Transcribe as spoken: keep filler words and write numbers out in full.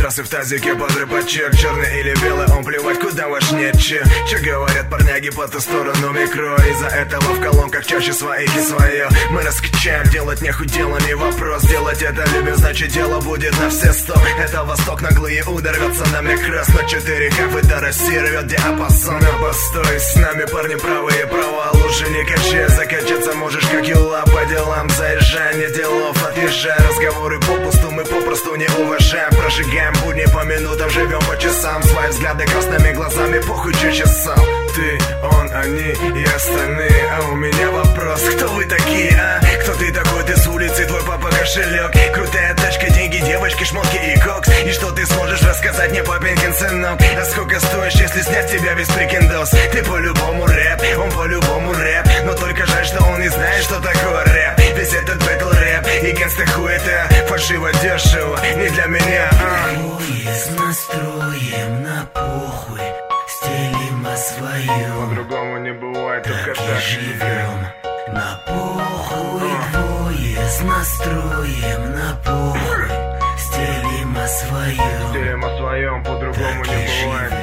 пидорасы в тазике под рыбачок. Черный или белый, он плевать, куда важнее че. Че говорят парняги по ту сторону микро. Из-за этого в колонках чаще своих и свое. Мы раскачаем, делать нехуй, дело не вопрос. Делать это любим, значит дело будет на все сто. Это восток, наглые удар рвется на микрос. На четыре ка до России рвет диапазон. Но постой, с нами парни правые права. Лучше не качай, закачаться можешь как юла. По делам заезжай, не делов отъезжай. Разговоры попусту мы попросту не уважаем. Прожигаем будни по минутам, живем по часам. Свои взгляды красными глазами, похуй че чесал. Ты, он, они и остальные. А у меня вопрос, кто вы такие, а? Кто ты такой, ты с улицы, твой папа кошелек. Крутая тачка, деньги, девочки, шмотки и кокс. И что ты сможешь рассказать мне, папенькин сынок? А сколько стоишь, если снять с тебя весь прикиндос? Ты по-любому рэп, он по-любому рэп. Но только жаль, что он не знает, что такое рэп. Весь этот бэтл рэп и гангста хуй, это фальшиво дешево, не для меня, а. Двое с настроем на похуй, стелим о своем. По-другому не бывает, только так и так живем. На похуй, двое с настроем на похуй, стелим о своем. Стелим о своем, по-другому Так не и бывает.